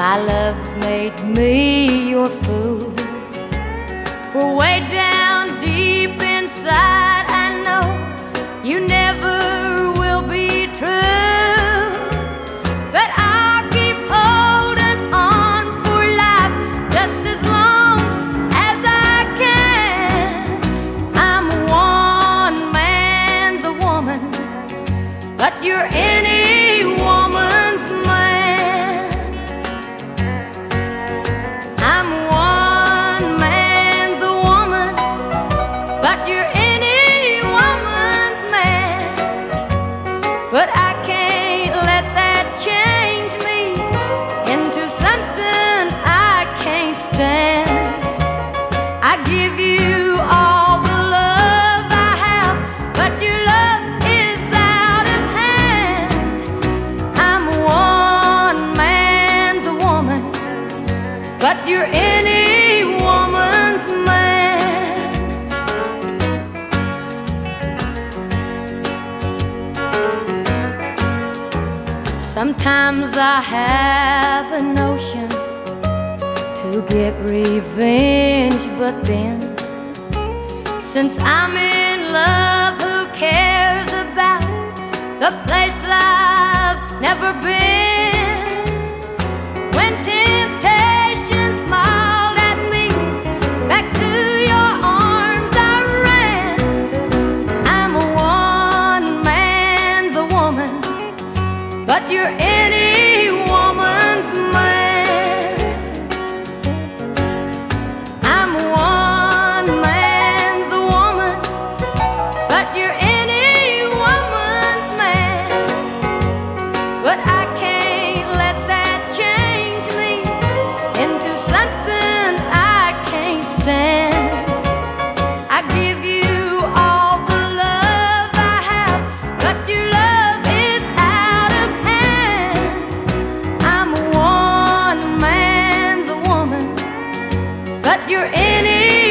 My love's made me your fool. For way down deep inside I know you never will be true. But I'll keep holding on for life just as long as I can. I'm one man's a woman, but you're any woman's man. I'm one man's a woman, but you're any woman's man. But I can't let that change me into something I can't stand. I give you all the love I have, but your love is out of hand. I'm one man's a woman, but you're any woman's man. Sometimes I have a notion to get revenge, but then, since I'm in love, who cares about the place I've never been? When temptation smiled at me, back to your arms I ran. I'm a one man's a woman, but you're any woman's man. I'm one man's a woman, but you're any woman's man. But I can't let that change me into something I can't stand. I give you all the love I have, but your love is out of hand. I'm one man's a woman, but you're any